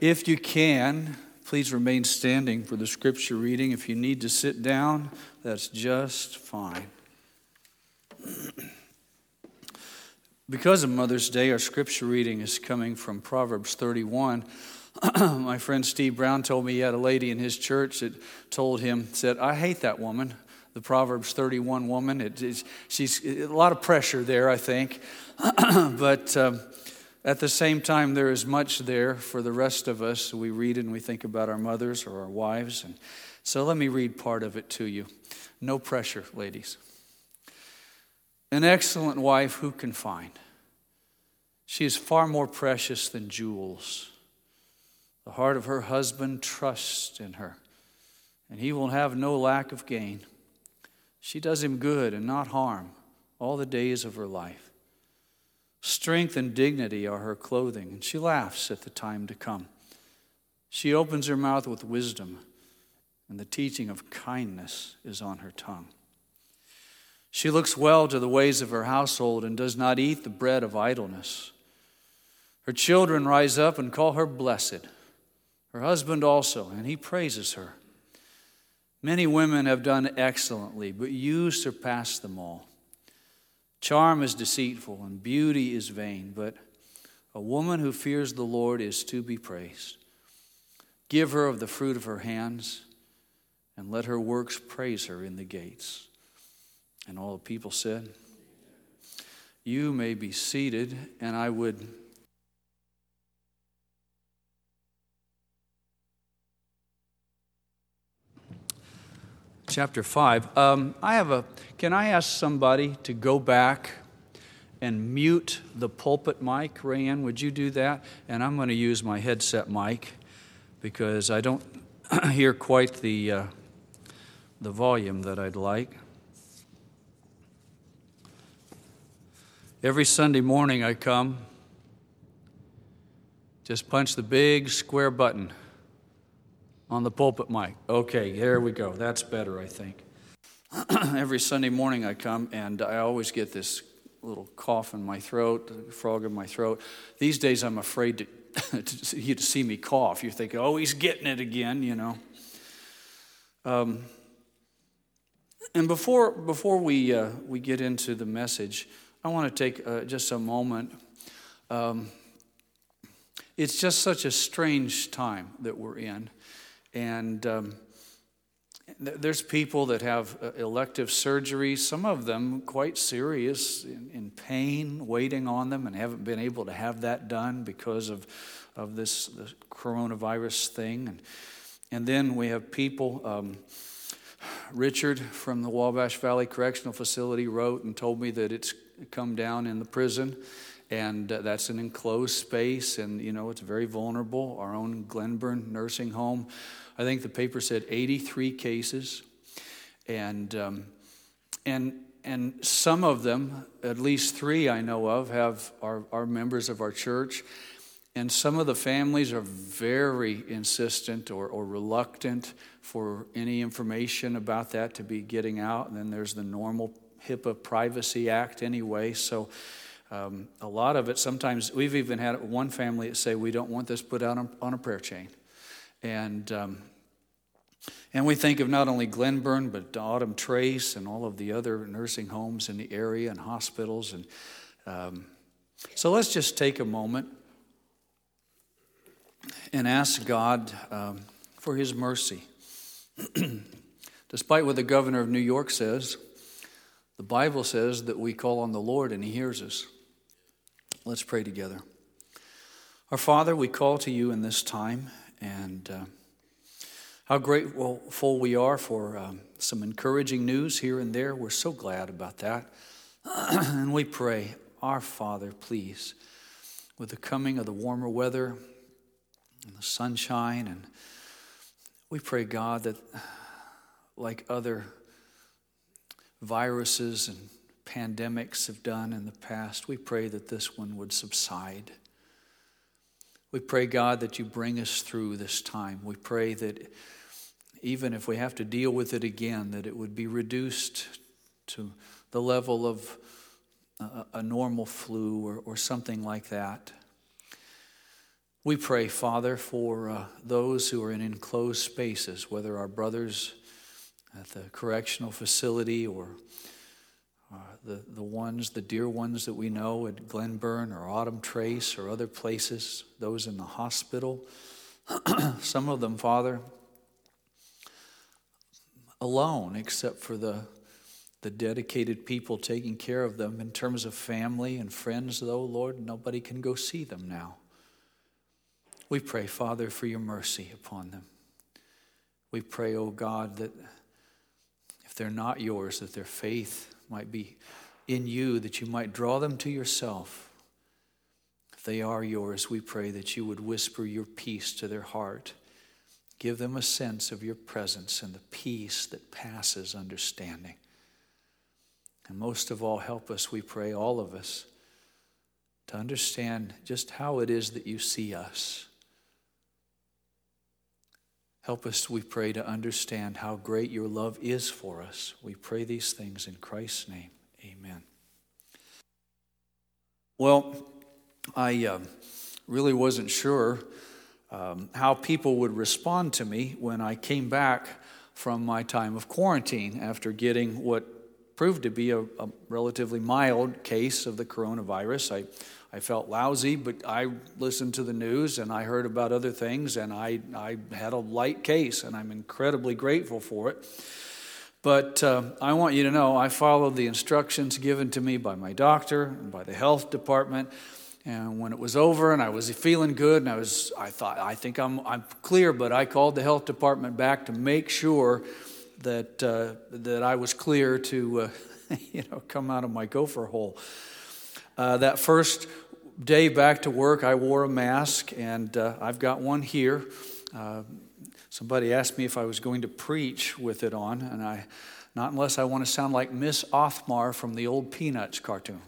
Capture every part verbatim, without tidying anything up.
If you can, please remain standing for the scripture reading. If you need to sit down, that's just fine. Because of Mother's Day, our scripture reading is coming from Proverbs thirty-one. My friend Steve Brown told me he had a lady in his church that told him, said, I hate that woman, the Proverbs thirty-one woman. It, it's, she's a lot of pressure there, I think. but... Um, At the same time, there is much there for the rest of us. We read and we think about our mothers or our wives. And so let me read part of it to you. No pressure, ladies. An excellent wife who can find? She is far more precious than jewels. The heart of her husband trusts in her, and he will have no lack of gain. She does him good and not harm all the days of her life. Strength and dignity are her clothing, and she laughs at the time to come. She opens her mouth with wisdom, and the teaching of kindness is on her tongue. She looks well to the ways of her household and does not eat the bread of idleness. Her children rise up and call her blessed, her husband also, and he praises her. Many women have done excellently, but you surpass them all. Charm is deceitful and beauty is vain, but a woman who fears the Lord is to be praised. Give her of the fruit of her hands, and let her works praise her in the gates. And all the people said, you may be seated, and I would Chapter five. Um, I have a, can I ask somebody to go back and mute the pulpit mic? Rayanne, would you do that? And I'm going to use my headset mic because I don't hear quite the, uh, the volume that I'd like. Every Sunday morning I come, just punch the big square button on the pulpit mic. Okay, there we go. That's better, I think. Every Sunday morning I come, and I always get this little cough in my throat, frog in my throat. These days I'm afraid to, to you to see me cough. You think, oh, he's getting it again, you know. Um, and before before we uh, we get into the message, I want to take uh, just a moment. Um, it's just such a strange time that we're in. And um, th- there's people that have uh, elective surgeries, some of them quite serious, in, in pain, waiting on them, and haven't been able to have that done because of, of this, this coronavirus thing. And, and then we have people, um, Richard from the Wabash Valley Correctional Facility wrote and told me that it's come down in the prison. And uh, that's an enclosed space, and, you know, it's very vulnerable. Our own Glenburn nursing home, I think the paper said eighty-three cases. And um, and and some of them, at least three I know of, have are, are members of our church. And some of the families are very insistent or, or reluctant for any information about that to be getting out. And then there's the normal HIPAA Privacy Act anyway, so... Um, a lot of it, sometimes we've even had one family that say we don't want this put out on, on a prayer chain. And um, and we think of not only Glenburn, but Autumn Trace and all of the other nursing homes in the area and hospitals. And um, so let's just take a moment and ask God um, for his mercy. Despite what the governor of New York says, the Bible says that we call on the Lord and he hears us. Let's pray together. Our Father, we call to you in this time, and uh, how grateful we are for um, some encouraging news here and there. We're so glad about that. And we pray, our Father, please, with the coming of the warmer weather and the sunshine, and we pray, God, that like other viruses and pandemics have done in the past, we pray that this one would subside. We pray, God, that you bring us through this time. We pray that even if we have to deal with it again, that it would be reduced to the level of a, a normal flu or, or something like that. We pray, Father, for uh, those who are in enclosed spaces, whether our brothers at the correctional facility or uh, the, the ones, the dear ones that we know at Glenburn or Autumn Trace or other places, those in the hospital. Some of them, Father, alone, except for the, the dedicated people taking care of them in terms of family and friends, though, Lord, nobody can go see them now. We pray, Father, for your mercy upon them. We pray, oh God, that if they're not yours, that their faith might be in you, that you might draw them to yourself. If they are yours, we pray that you would whisper your peace to their heart. Give them a sense of your presence and the peace that passes understanding. And most of all, help us, we pray, all of us, to understand just how it is that you see us. Help us, we pray, to understand how great your love is for us. We pray these things in Christ's name. Amen. Well, I uh, really wasn't sure um, how people would respond to me when I came back from my time of quarantine after getting what proved to be a, a relatively mild case of the coronavirus. I I felt lousy, but I listened to the news and I heard about other things, and I, I had a light case, and I'm incredibly grateful for it. But uh, I want you to know I followed the instructions given to me by my doctor and by the health department. And when it was over and I was feeling good, and I was, I thought, I think I'm, I'm clear, but I called the health department back to make sure that uh, that I was clear to, uh, you know, come out of my gopher hole. Uh, that first day back to work, I wore a mask, and uh, I've got one here. Uh, somebody asked me if I was going to preach with it on, and I, not unless I want to sound like Miss Othmar from the old Peanuts cartoon.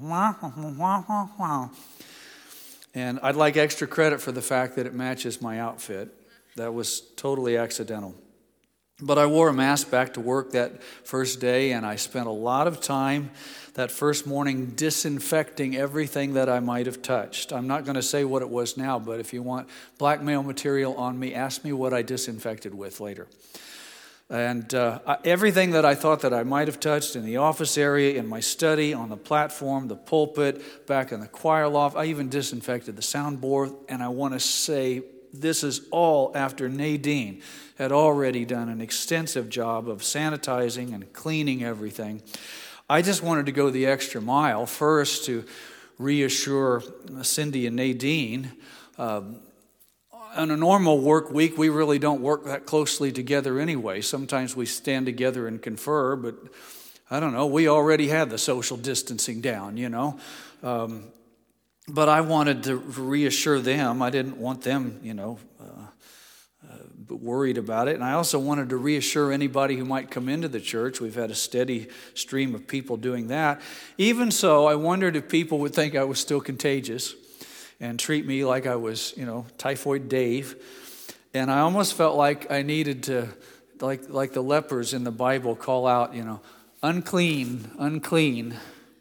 And I'd like extra credit for the fact that it matches my outfit. That was totally accidental. But I wore a mask back to work that first day, and I spent a lot of time that first morning disinfecting everything that I might have touched. I'm not going to say what it was now, but if you want blackmail material on me, ask me what I disinfected with later. And uh, everything that I thought that I might have touched in the office area, in my study, on the platform, the pulpit, back in the choir loft, I even disinfected the soundboard. And I want to say this is all after Nadine had already done an extensive job of sanitizing and cleaning everything. I just wanted to go the extra mile first to reassure Cindy and Nadine. Um, on a normal work week, we really don't work that closely together anyway. Sometimes we stand together and confer, but I don't know, we already had the social distancing down, you know. Um, but I wanted to reassure them. I didn't want them, you know, uh, uh, worried about it. And I also wanted to reassure anybody who might come into the church. We've had a steady stream of people doing that. Even so, I wondered if people would think I was still contagious and treat me like I was, you know, Typhoid Dave. And I almost felt like I needed to, like like the lepers in the Bible call out, you know, unclean, unclean.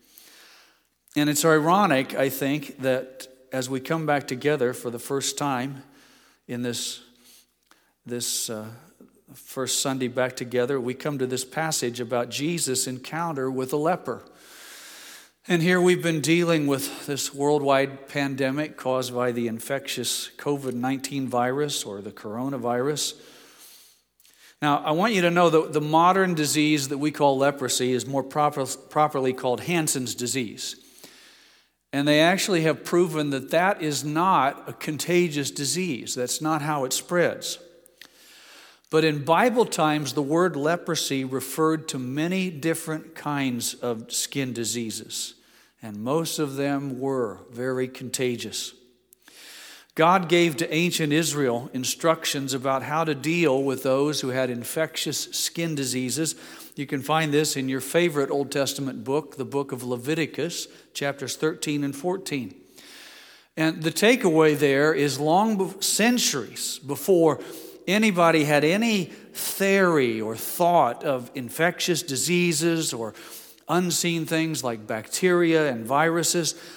And it's ironic, I think, that as we come back together for the first time in this, this uh, first Sunday back together, we come to this passage about Jesus' encounter with a leper. And here we've been dealing with this worldwide pandemic caused by the infectious covid nineteen virus or the coronavirus. Now, I want you to know that the modern disease that we call leprosy is more proper, properly called Hansen's disease. And they actually have proven that that is not a contagious disease. That's not how it spreads. But in Bible times, the word leprosy referred to many different kinds of skin diseases, and most of them were very contagious. God gave to ancient Israel instructions about how to deal with those who had infectious skin diseases. You can find this in your favorite Old Testament book, the book of Leviticus, chapters thirteen and fourteen. And the takeaway there is long centuries before anybody had any theory or thought of infectious diseases or unseen things like bacteria and viruses.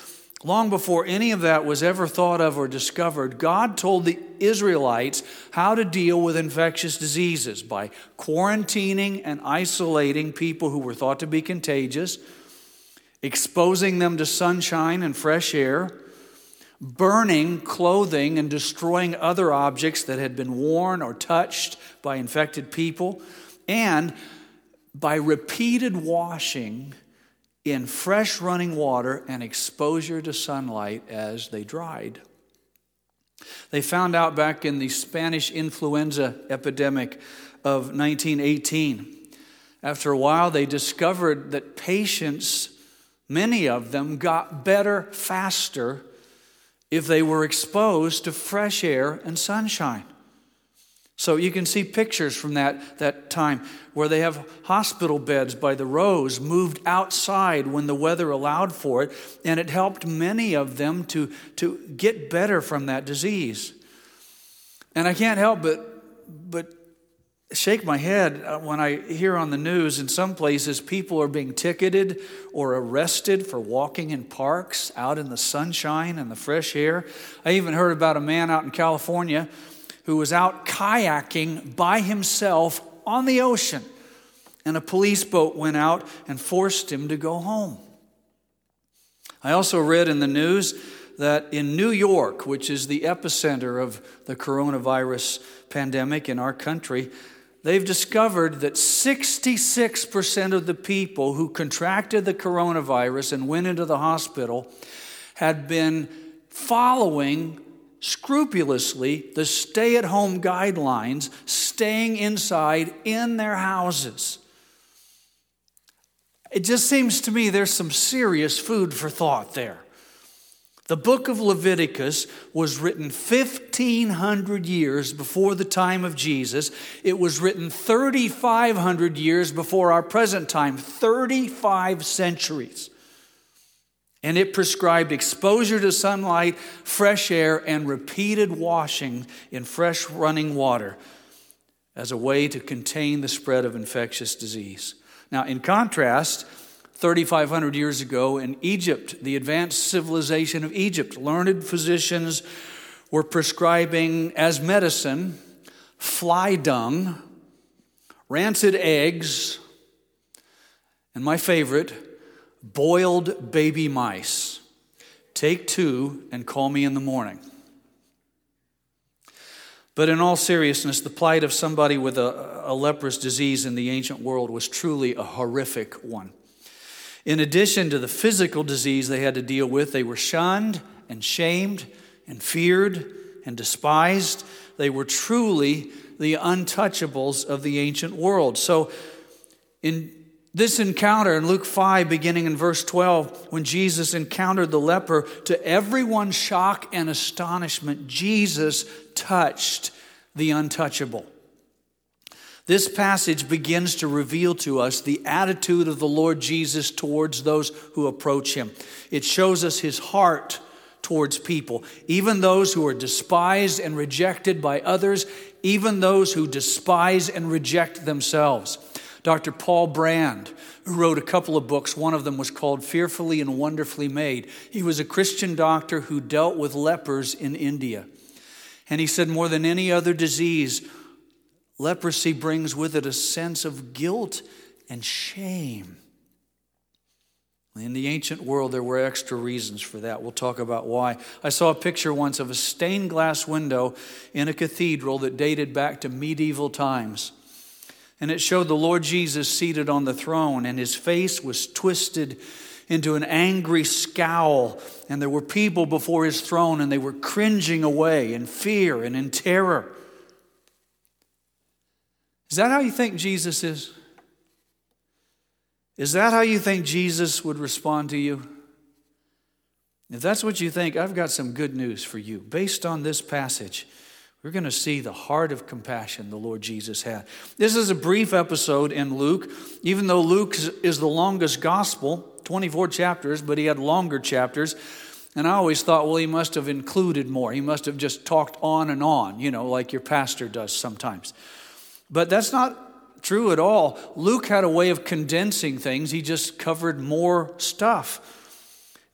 Long before any of that was ever thought of or discovered, God told the Israelites how to deal with infectious diseases by quarantining and isolating people who were thought to be contagious, exposing them to sunshine and fresh air, burning clothing and destroying other objects that had been worn or touched by infected people, and by repeated washing in fresh running water and exposure to sunlight as they dried. They found out back in the Spanish influenza epidemic of nineteen eighteen. After a while, they discovered that patients, many of them, got better faster if they were exposed to fresh air and sunshine. So you can see pictures from that, that time where they have hospital beds by the rows moved outside when the weather allowed for it, and it helped many of them to, to get better from that disease. And I can't help but, but shake my head when I hear on the news in some places people are being ticketed or arrested for walking in parks out in the sunshine and the fresh air. I even heard about a man out in California who was out kayaking by himself on the ocean, and a police boat went out and forced him to go home. I also read in the news that in New York, which is the epicenter of the coronavirus pandemic in our country, they've discovered that sixty-six percent of the people who contracted the coronavirus and went into the hospital had been following scrupulously the stay-at-home guidelines, staying inside in their houses. It just seems to me there's some serious food for thought there. The book of Leviticus was written fifteen hundred years before the time of Jesus. It was written thirty-five hundred years before our present time, thirty-five centuries. And it prescribed exposure to sunlight, fresh air, and repeated washing in fresh running water as a way to contain the spread of infectious disease. Now, in contrast, thirty-five hundred years ago in Egypt, the advanced civilization of Egypt, learned physicians were prescribing as medicine fly dung, rancid eggs, and my favorite, boiled baby mice. Take two and call me in the morning. But in all seriousness, the plight of somebody with a, a leprous disease in the ancient world was truly a horrific one. In addition to the physical disease they had to deal with, they were shunned and shamed and feared and despised. They were truly the untouchables of the ancient world. So in this encounter in Luke five, beginning in verse twelve, when Jesus encountered the leper, to everyone's shock and astonishment, Jesus touched the untouchable. This passage begins to reveal to us the attitude of the Lord Jesus towards those who approach him. It shows us his heart towards people, even those who are despised and rejected by others, even those who despise and reject themselves. Doctor Paul Brand, who wrote a couple of books, one of them was called Fearfully and Wonderfully Made. He was a Christian doctor who dealt with lepers in India. And he said more than any other disease, leprosy brings with it a sense of guilt and shame. In the ancient world, there were extra reasons for that. We'll talk about why. I saw a picture once of a stained glass window in a cathedral that dated back to medieval times. And it showed the Lord Jesus seated on the throne, and his face was twisted into an angry scowl. And there were people before his throne, and they were cringing away in fear and in terror. Is that how you think Jesus is? Is that how you think Jesus would respond to you? If that's what you think, I've got some good news for you. Based on this passage, we're going to see the heart of compassion the Lord Jesus had. This is a brief episode in Luke, even though Luke is the longest gospel, twenty-four chapters, but he had longer chapters. And I always thought, well, he must have included more. He must have just talked on and on, you know, like your pastor does sometimes. But that's not true at all. Luke had a way of condensing things. He just covered more stuff.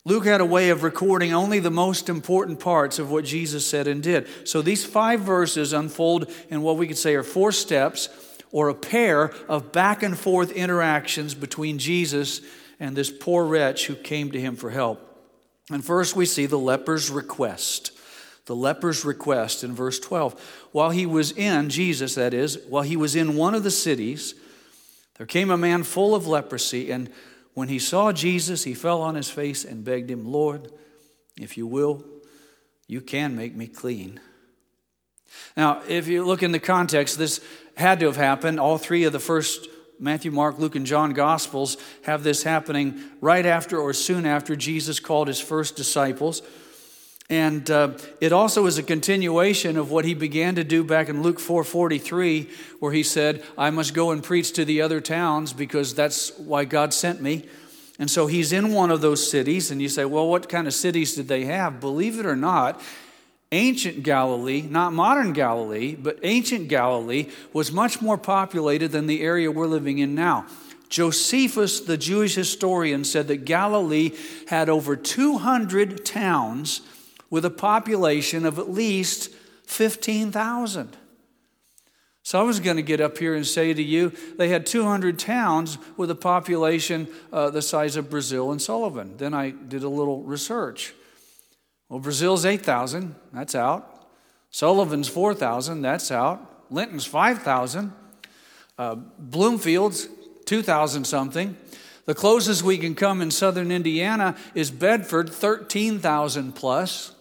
Luke had a way of recording only the most important parts of what Jesus said and did. So these five verses unfold in what we could say are four steps, or a pair of back and forth interactions between Jesus and this poor wretch who came to him for help. And first we see the leper's request. The leper's request in verse twelve. While he was in, Jesus that is, while he was in one of the cities, there came a man full of leprosy, and when he saw Jesus, he fell on his face and begged him, "Lord, if you will, you can make me clean." Now, if you look in the context, this had to have happened. All three of the first Matthew, Mark, Luke, and John Gospels have this happening right after or soon after Jesus called his first disciples. And uh, it also is a continuation of what he began to do back in Luke four forty-three, where he said, "I must go and preach to the other towns because that's why God sent me." And so he's in one of those cities, and you say, well, what kind of cities did they have? Believe it or not, ancient Galilee, not modern Galilee, but ancient Galilee was much more populated than the area we're living in now. Josephus, the Jewish historian, said that Galilee had over two hundred towns with a population of at least fifteen thousand. So I was going to get up here and say to you, they had two hundred towns with a population uh, the size of Brazil and Sullivan. Then I did a little research. Well, Brazil's eight thousand, that's out. Sullivan's four thousand, that's out. Linton's five thousand. Uh, Bloomfield's two thousand something. The closest we can come in southern Indiana is Bedford, thirteen thousand plus.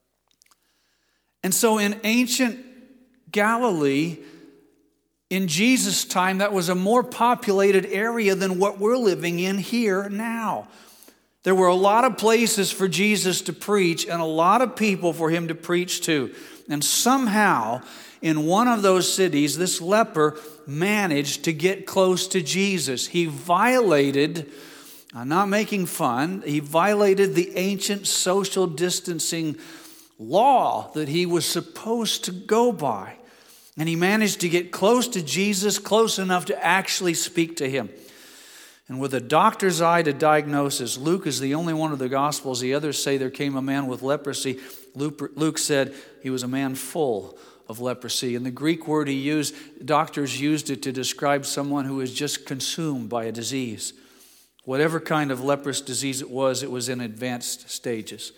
And so in ancient Galilee, in Jesus' time, that was a more populated area than what we're living in here now. There were a lot of places for Jesus to preach and a lot of people for him to preach to. And somehow, in one of those cities, this leper managed to get close to Jesus. He violated, I'm not making fun, he violated the ancient social distancing law that he was supposed to go by. And he managed to get close to Jesus, close enough to actually speak to him. And with a doctor's eye to diagnosis, Luke is the only one of the Gospels. The others say there came a man with leprosy. Luke, Luke said he was a man full of leprosy. And the Greek word he used, doctors used it to describe someone who was just consumed by a disease. Whatever kind of leprous disease it was, it was in advanced stages.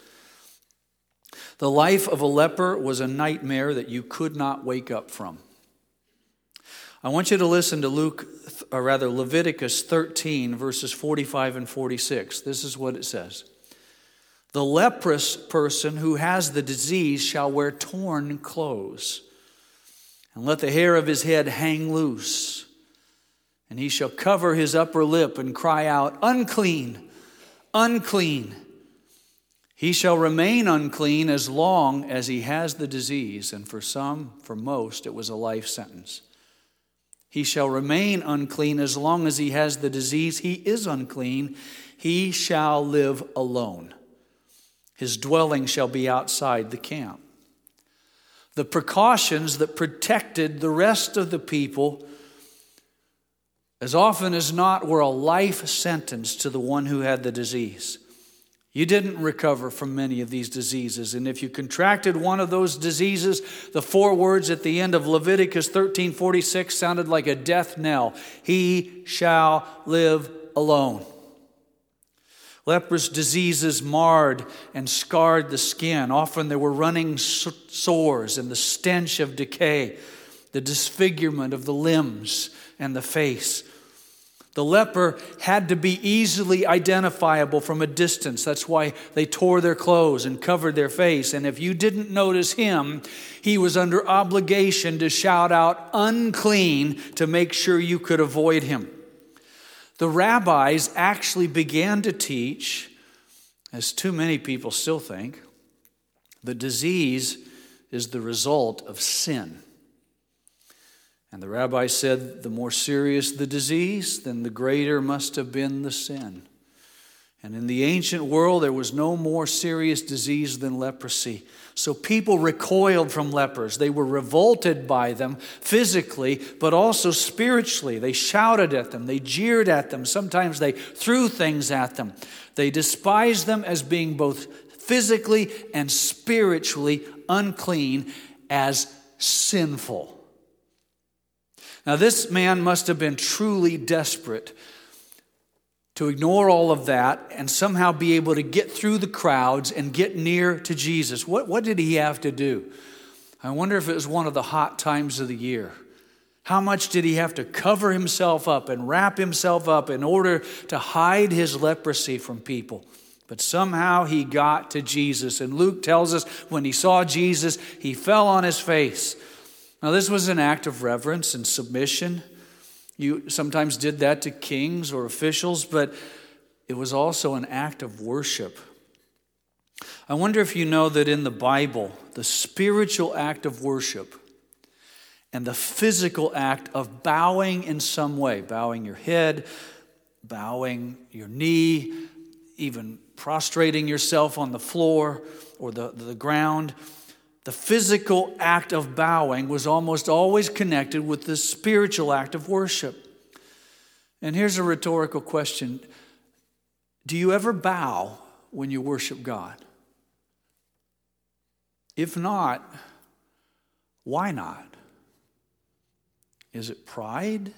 The life of a leper was a nightmare that you could not wake up from. I want you to listen to Luke, or rather Leviticus thirteen, verses forty-five and forty-six. This is what it says. The leprous person who has the disease shall wear torn clothes, and let the hair of his head hang loose. And he shall cover his upper lip and cry out, "Unclean, unclean." He shall remain unclean as long as he has the disease. And for some, for most, it was a life sentence. He shall remain unclean as long as he has the disease. He is unclean. He shall live alone. His dwelling shall be outside the camp. The precautions that protected the rest of the people, as often as not, were a life sentence to the one who had the disease. You didn't recover from many of these diseases. And if you contracted one of those diseases, the four words at the end of Leviticus thirteen forty-six sounded like a death knell. He shall live alone. Leprous diseases marred and scarred the skin. Often there were running sores and the stench of decay, the disfigurement of the limbs and the face. The leper had to be easily identifiable from a distance. That's why they tore their clothes and covered their face. And if you didn't notice him, he was under obligation to shout out "unclean" to make sure you could avoid him. The rabbis actually began to teach, as too many people still think, the disease is the result of sin. And the rabbi said, the more serious the disease, then the greater must have been the sin. And in the ancient world, there was no more serious disease than leprosy. So people recoiled from lepers. They were revolted by them physically, but also spiritually. They shouted at them. They jeered at them. Sometimes they threw things at them. They despised them as being both physically and spiritually unclean, as sinful. Now, this man must have been truly desperate to ignore all of that and somehow be able to get through the crowds and get near to Jesus. What, what did he have to do? I wonder if it was one of the hot times of the year. How much did he have to cover himself up and wrap himself up in order to hide his leprosy from people? But somehow he got to Jesus. And Luke tells us when he saw Jesus, he fell on his face. Now, this was an act of reverence and submission. You sometimes did that to kings or officials, but it was also an act of worship. I wonder if you know that in the Bible, the spiritual act of worship and the physical act of bowing in some way, bowing your head, bowing your knee, even prostrating yourself on the floor or the, the ground, the physical act of bowing was almost always connected with the spiritual act of worship. And here's a rhetorical question. Do you ever bow when you worship God? If not, why not? Is it pride?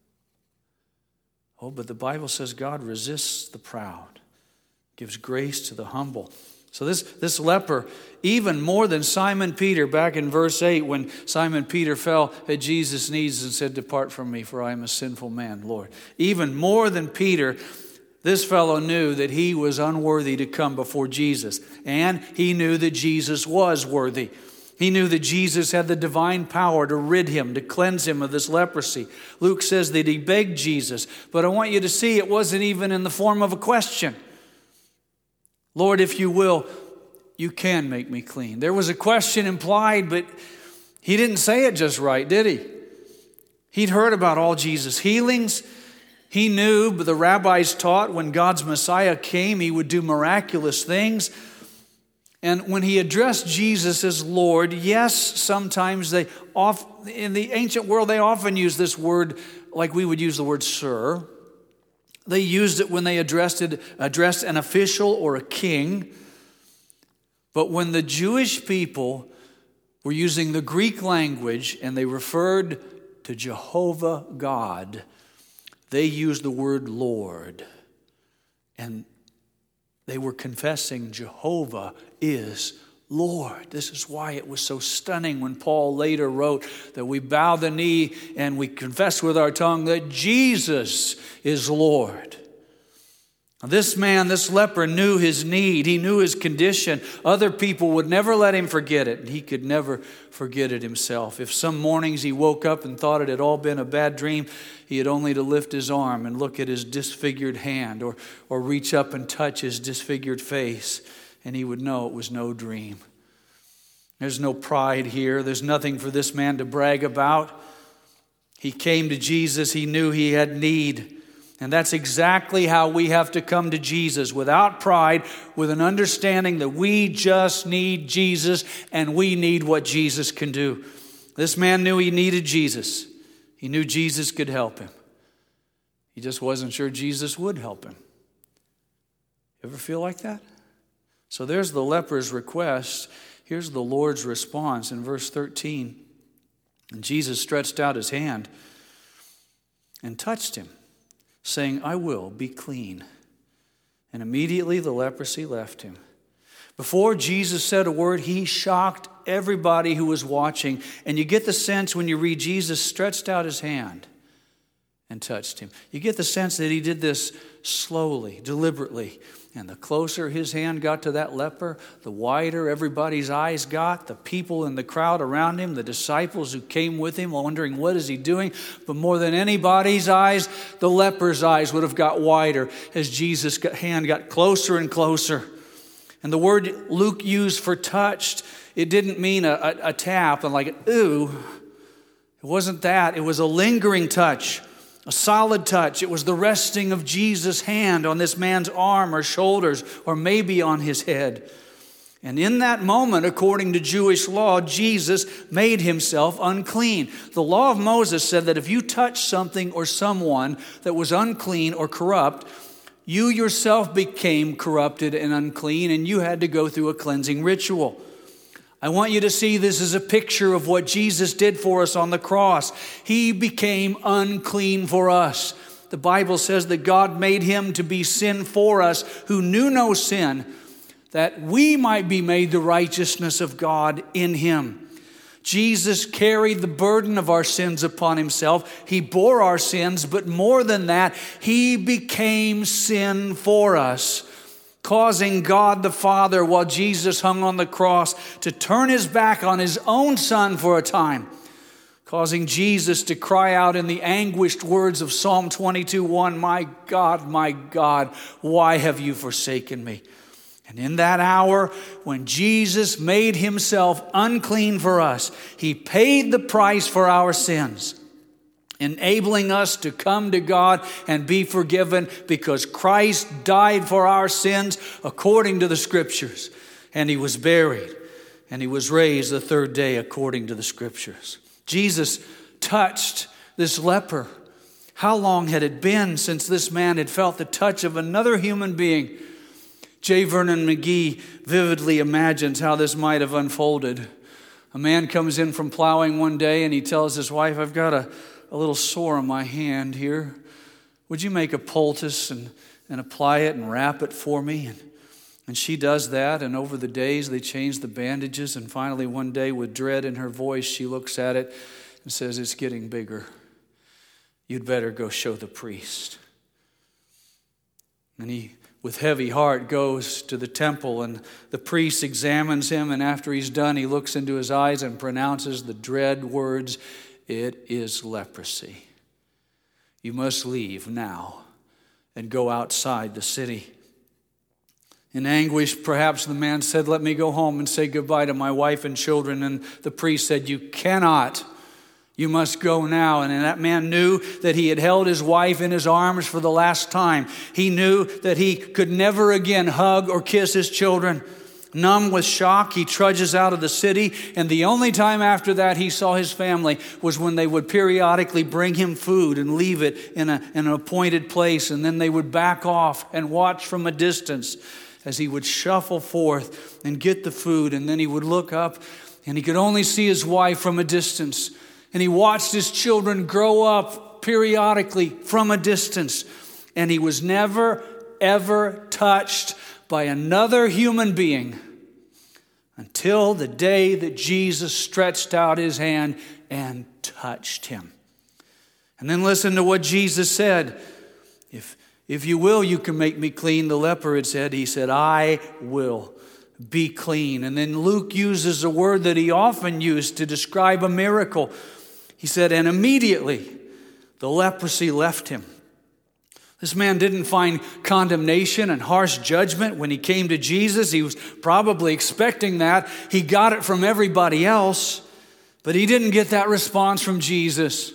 Oh, but the Bible says God resists the proud, gives grace to the humble. So this, this leper, even more than Simon Peter, back in verse eight, when Simon Peter fell at Jesus' knees and said, "Depart from me, for I am a sinful man, Lord." Even more than Peter, this fellow knew that he was unworthy to come before Jesus. And he knew that Jesus was worthy. He knew that Jesus had the divine power to rid him, to cleanse him of this leprosy. Luke says that he begged Jesus. But I want you to see it wasn't even in the form of a question. "Lord, if you will, you can make me clean." There was a question implied, but he didn't say it just right, did he? He'd heard about all Jesus' healings. He knew, but the rabbis taught when God's Messiah came, he would do miraculous things. And when he addressed Jesus as Lord, yes, sometimes they off in the ancient world, they often use this word like we would use the word sir. They used it when they addressed it, addressed an official or a king. But when the Jewish people were using the Greek language and they referred to Jehovah God, they used the word Lord. And they were confessing Jehovah is Lord. This is why it was so stunning when Paul later wrote that we bow the knee and we confess with our tongue that Jesus is Lord. This man, this leper, knew his need. He knew his condition. Other people would never let him forget it, and he could never forget it himself. If some mornings he woke up and thought it had all been a bad dream, he had only to lift his arm and look at his disfigured hand or, or reach up and touch his disfigured face, and he would know it was no dream. There's no pride here. There's nothing for this man to brag about. He came to Jesus. He knew he had need. And that's exactly how we have to come to Jesus, without pride, with an understanding that we just need Jesus and we need what Jesus can do. This man knew he needed Jesus. He knew Jesus could help him. He just wasn't sure Jesus would help him. Ever feel like that? So there's the leper's request. Here's the Lord's response in verse thirteen. And Jesus stretched out his hand and touched him, saying, "I will be clean." And immediately the leprosy left him. Before Jesus said a word, he shocked everybody who was watching. And you get the sense when you read Jesus stretched out his hand and touched him. You get the sense that he did this slowly, deliberately. And the closer his hand got to that leper, the wider everybody's eyes got. The people in the crowd around him, the disciples who came with him, wondering what is he doing. But more than anybody's eyes, the leper's eyes would have got wider as Jesus' hand got closer and closer. And the word Luke used for touched, it didn't mean a, a, a tap and like, ooh. It wasn't that. It was a lingering touch. A solid touch. It was the resting of Jesus' hand on this man's arm or shoulders or maybe on his head. And in that moment, according to Jewish law, Jesus made himself unclean. The law of Moses said that if you touched something or someone that was unclean or corrupt, you yourself became corrupted and unclean, and you had to go through a cleansing ritual. I want you to see this as a picture of what Jesus did for us on the cross. He became unclean for us. The Bible says that God made him to be sin for us who knew no sin, that we might be made the righteousness of God in him. Jesus carried the burden of our sins upon himself. He bore our sins, but more than that, he became sin for us, causing God the Father, while Jesus hung on the cross, to turn his back on his own Son for a time, causing Jesus to cry out in the anguished words of Psalm twenty-two one, "My God, my God, why have you forsaken me?" And in that hour, when Jesus made himself unclean for us, he paid the price for our sins, enabling us to come to God and be forgiven because Christ died for our sins according to the Scriptures. And he was buried, and he was raised the third day according to the Scriptures. Jesus touched this leper. How long had it been since this man had felt the touch of another human being? J. Vernon McGee vividly imagines how this might have unfolded. A man comes in from plowing one day and he tells his wife, "I've got a, a little sore on my hand here. Would you make a poultice and, and apply it and wrap it for me?" And, and she does that, and over the days they change the bandages, and finally one day with dread in her voice she looks at it and says, "It's getting bigger. You'd better go show the priest." And he, with heavy heart, goes to the temple, and the priest examines him, and after he's done, he looks into his eyes and pronounces the dread words, "It is leprosy. You must leave now and go outside the city." In anguish, perhaps the man said, "Let me go home and say goodbye to my wife and children." And the priest said, "You cannot. You must go now." And that man knew that he had held his wife in his arms for the last time. He knew that he could never again hug or kiss his children. Numb with shock, he trudges out of the city. And the only time after that he saw his family was when they would periodically bring him food and leave it in, a, in an appointed place. And then they would back off and watch from a distance as he would shuffle forth and get the food. And then he would look up and he could only see his wife from a distance. And he watched his children grow up periodically from a distance. And he was never, ever touched by another human being until the day that Jesus stretched out his hand and touched him. And then listen to what Jesus said. If, if you will, you can make me clean. The leper had said, he said, "I will be clean." And then Luke uses a word that he often used to describe a miracle. He said, "And immediately the leprosy left him." This man didn't find condemnation and harsh judgment when he came to Jesus. He was probably expecting that. He got it from everybody else, but he didn't get that response from Jesus.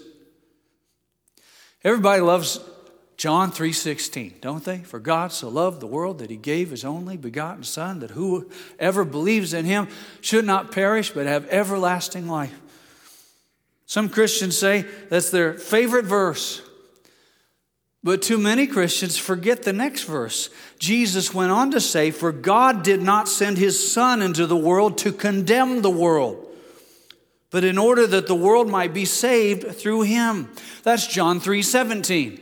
Everybody loves John three sixteen, don't they? "For God so loved the world that he gave his only begotten Son, that whoever believes in him should not perish but have everlasting life." Some Christians say that's their favorite verse. But too many Christians forget the next verse. Jesus went on to say, "For God did not send his Son into the world to condemn the world, but in order that the world might be saved through him." That's John three seventeen.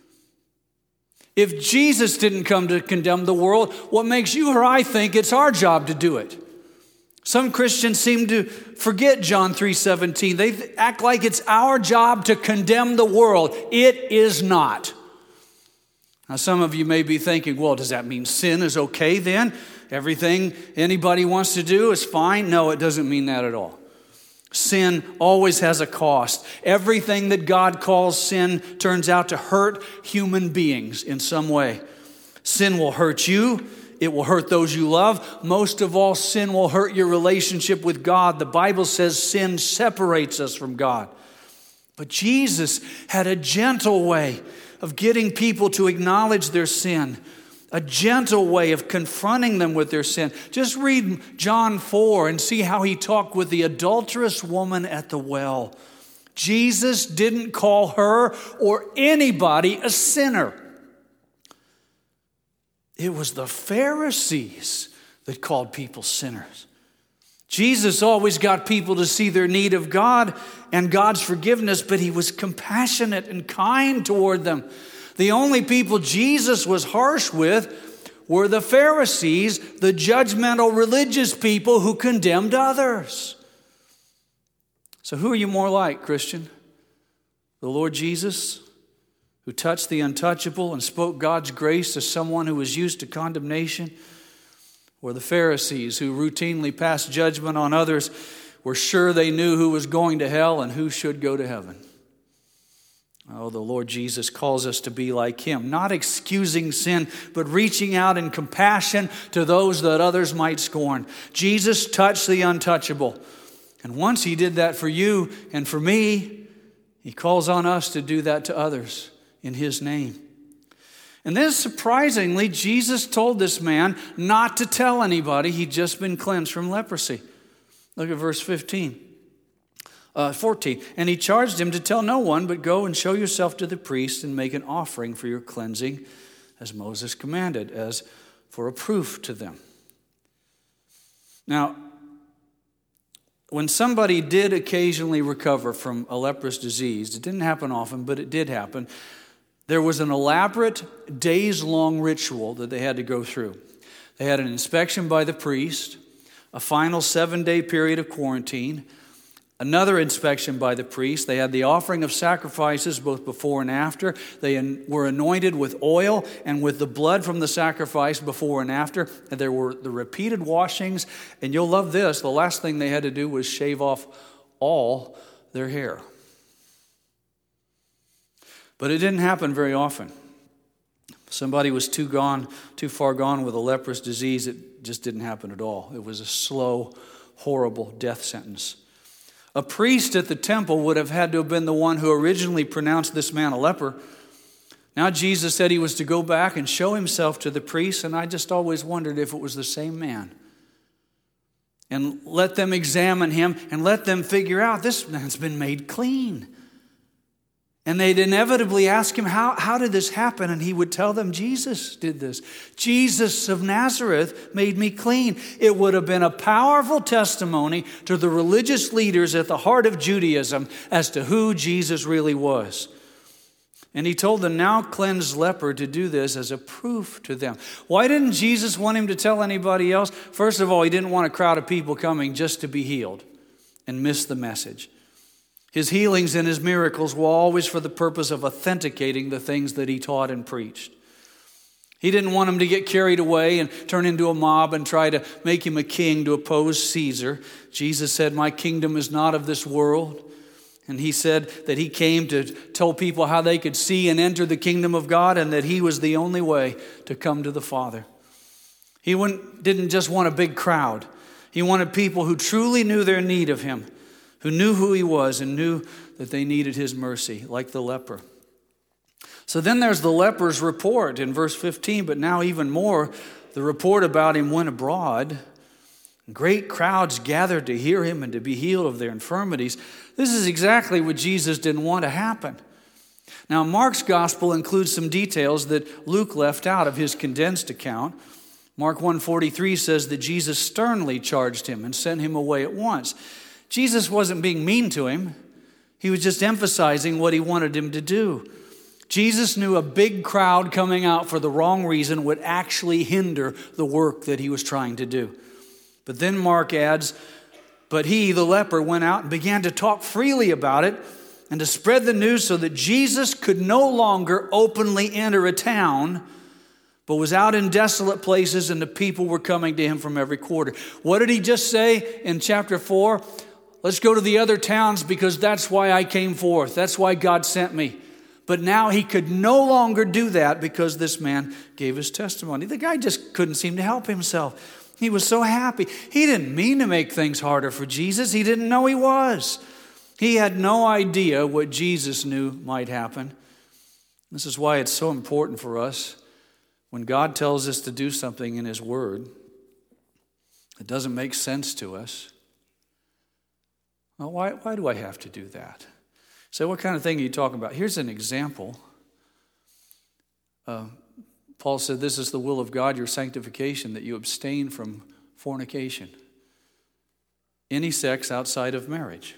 If Jesus didn't come to condemn the world, what makes you or I think it's our job to do it? Some Christians seem to forget John three seventeen. They act like it's our job to condemn the world. It is not. Now, some of you may be thinking, well, does that mean sin is okay then? Everything anybody wants to do is fine? No, it doesn't mean that at all. Sin always has a cost. Everything that God calls sin turns out to hurt human beings in some way. Sin will hurt you. It will hurt those you love. Most of all, sin will hurt your relationship with God. The Bible says sin separates us from God. But Jesus had a gentle way of getting people to acknowledge their sin, a gentle way of confronting them with their sin. Just read John four and see how he talked with the adulterous woman at the well. Jesus didn't call her or anybody a sinner. It was the Pharisees that called people sinners. Jesus always got people to see their need of God and God's forgiveness, but he was compassionate and kind toward them. The only people Jesus was harsh with were the Pharisees, the judgmental religious people who condemned others. So who are you more like, Christian? The Lord Jesus, who touched the untouchable and spoke God's grace to someone who was used to condemnation? Or the Pharisees, who routinely passed judgment on others, were sure they knew who was going to hell and who should go to heaven? Oh, the Lord Jesus calls us to be like him, not excusing sin, but reaching out in compassion to those that others might scorn. Jesus touched the untouchable. And once he did that for you and for me, he calls on us to do that to others in his name. And then surprisingly, Jesus told this man not to tell anybody he'd just been cleansed from leprosy. Look at verse fifteen. Uh, fourteen, and he charged him to tell no one, but go and show yourself to the priest and make an offering for your cleansing, as Moses commanded, as for a proof to them. Now, when somebody did occasionally recover from a leprous disease, it didn't happen often, but it did happen, there was an elaborate days-long ritual that they had to go through. They had an inspection by the priest, a final seven-day period of quarantine, another inspection by the priest. They had the offering of sacrifices both before and after. They were anointed with oil and with the blood from the sacrifice before and after. And there were the repeated washings. And you'll love this. The last thing they had to do was shave off all their hair. But it didn't happen very often. Somebody was too gone, too far gone with a leprous disease. It just didn't happen at all. It was a slow, horrible death sentence. A priest at the temple would have had to have been the one who originally pronounced this man a leper. Now Jesus said he was to go back and show himself to the priest, and I just always wondered if it was the same man. And let them examine him and let them figure out this man's been made clean. And they'd inevitably ask him, how, how did this happen? And he would tell them, Jesus did this. Jesus of Nazareth made me clean. It would have been a powerful testimony to the religious leaders at the heart of Judaism as to who Jesus really was. And he told the now cleansed leper to do this as a proof to them. Why didn't Jesus want him to tell anybody else? First of all, he didn't want a crowd of people coming just to be healed and miss the message. His healings and his miracles were always for the purpose of authenticating the things that he taught and preached. He didn't want them to get carried away and turn into a mob and try to make him a king to oppose Caesar. Jesus said, my kingdom is not of this world. And he said that he came to tell people how they could see and enter the kingdom of God, and that he was the only way to come to the Father. He didn't just want a big crowd. He wanted people who truly knew their need of him, who knew who he was and knew that they needed his mercy, like the leper. So then there's the leper's report in verse fifteen, but now even more, the report about him went abroad. Great crowds gathered to hear him and to be healed of their infirmities. This is exactly what Jesus didn't want to happen. Now, Mark's gospel includes some details that Luke left out of his condensed account. Mark one forty-three says that Jesus sternly charged him and sent him away at once. Jesus wasn't being mean to him. He was just emphasizing what he wanted him to do. Jesus knew a big crowd coming out for the wrong reason would actually hinder the work that he was trying to do. But then Mark adds, but he, the leper, went out and began to talk freely about it and to spread the news so that Jesus could no longer openly enter a town, but was out in desolate places and the people were coming to him from every quarter. What did he just say in chapter four? Let's go to the other towns because that's why I came forth. That's why God sent me. But now he could no longer do that because this man gave his testimony. The guy just couldn't seem to help himself. He was so happy. He didn't mean to make things harder for Jesus. He didn't know he was. He had no idea what Jesus knew might happen. This is why it's so important for us when God tells us to do something in His Word. It doesn't make sense to us. Well, why, why do I have to do that? So what kind of thing are you talking about? Here's an example. Uh, Paul said, this is the will of God, your sanctification, that you abstain from fornication. Any sex outside of marriage.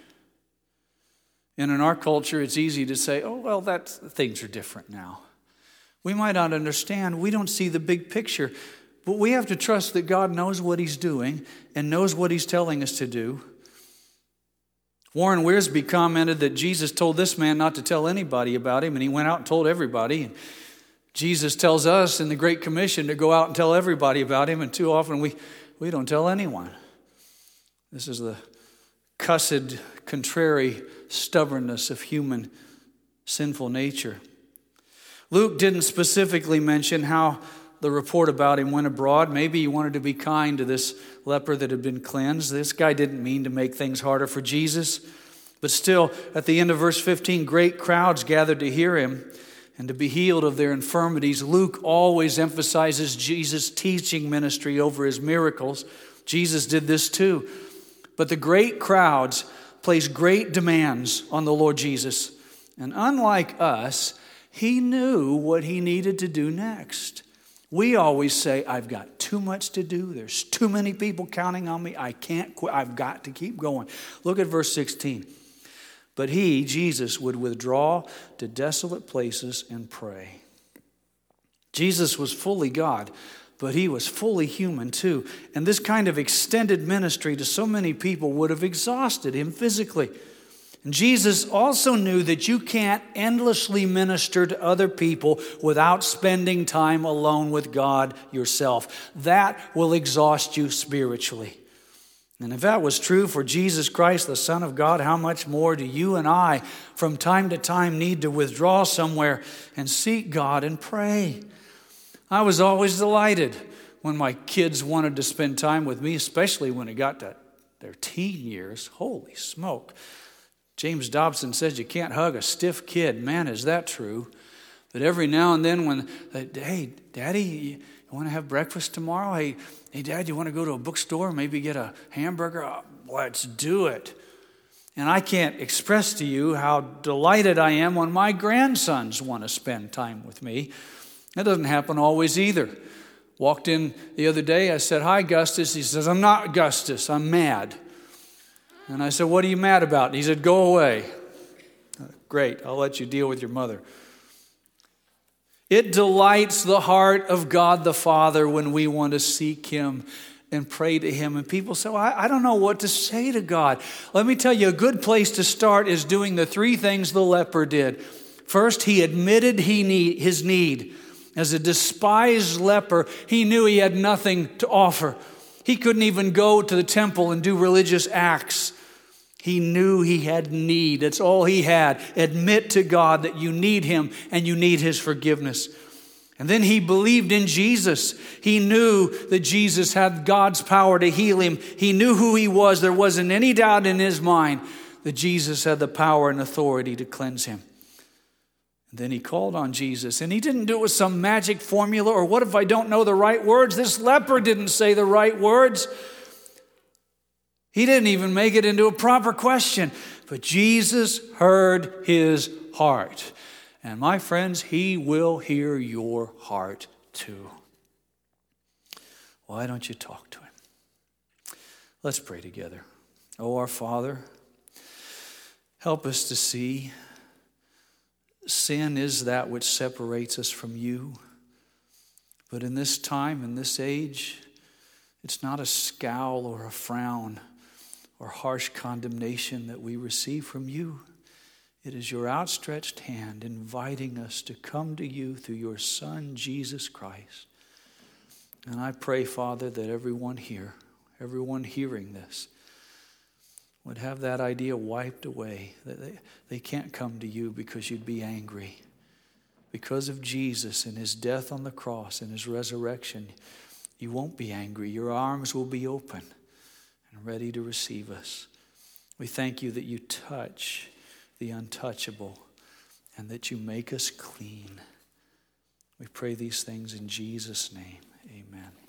And in our culture, it's easy to say, oh, well, that things are different now. We might not understand. We don't see the big picture. But we have to trust that God knows what He's doing and knows what He's telling us to do. Warren Wiersbe commented that Jesus told this man not to tell anybody about him, and he went out and told everybody. And Jesus tells us in the Great Commission to go out and tell everybody about Him, and too often we, we don't tell anyone. This is the cussed, contrary stubbornness of human sinful nature. Luke didn't specifically mention how the report about him went abroad. Maybe he wanted to be kind to this leper that had been cleansed. This guy didn't mean to make things harder for Jesus. But still, at the end of verse fifteen, great crowds gathered to hear him and to be healed of their infirmities. Luke always emphasizes Jesus' teaching ministry over his miracles. Jesus did this too. But the great crowds placed great demands on the Lord Jesus. And unlike us, He knew what He needed to do next. We always say, I've got too much to do. There's too many people counting on me. I can't quit. I've got to keep going. Look at verse sixteen. But He, Jesus, would withdraw to desolate places and pray. Jesus was fully God, but He was fully human too. And this kind of extended ministry to so many people would have exhausted Him physically. And Jesus also knew that you can't endlessly minister to other people without spending time alone with God yourself. That will exhaust you spiritually. And if that was true for Jesus Christ, the Son of God, how much more do you and I from time to time need to withdraw somewhere and seek God and pray? I was always delighted when my kids wanted to spend time with me, especially when it got to their teen years. Holy smoke. James Dobson says you can't hug a stiff kid. Man, is that true? But every now and then when, hey, Daddy, you want to have breakfast tomorrow? Hey, hey, Dad, you want to go to a bookstore, maybe get a hamburger? Oh, let's do it. And I can't express to you how delighted I am when my grandsons want to spend time with me. That doesn't happen always either. Walked in the other day, I said, hi, Gustus. He says, I'm not Gustus, I'm mad. And I said, what are you mad about? And he said, go away. Great, I'll let you deal with your mother. It delights the heart of God the Father when we want to seek Him and pray to Him. And people say, well, I, I don't know what to say to God. Let me tell you, a good place to start is doing the three things the leper did. First, he admitted he need, his need. As a despised leper, he knew he had nothing to offer. He couldn't even go to the temple and do religious acts. He knew he had need. That's all he had. Admit to God that you need Him and you need His forgiveness. And then he believed in Jesus. He knew that Jesus had God's power to heal him. He knew who He was. There wasn't any doubt in his mind that Jesus had the power and authority to cleanse him. And then he called on Jesus. And he didn't do it with some magic formula or what if I don't know the right words? This leper didn't say the right words. He didn't even make it into a proper question. But Jesus heard his heart. And my friends, He will hear your heart too. Why don't you talk to Him? Let's pray together. Oh, our Father, help us to see sin is that which separates us from You. But in this time, in this age, it's not a scowl or a frown or harsh condemnation that we receive from You. It is Your outstretched hand inviting us to come to You through Your Son, Jesus Christ. And I pray, Father, that everyone here, everyone hearing this, would have that idea wiped away, that they, they can't come to You because You'd be angry. Because of Jesus and His death on the cross and His resurrection, You won't be angry. Your arms will be open and ready to receive us. We thank you that you touch the untouchable and that you make us clean. We pray these things in Jesus' name. Amen.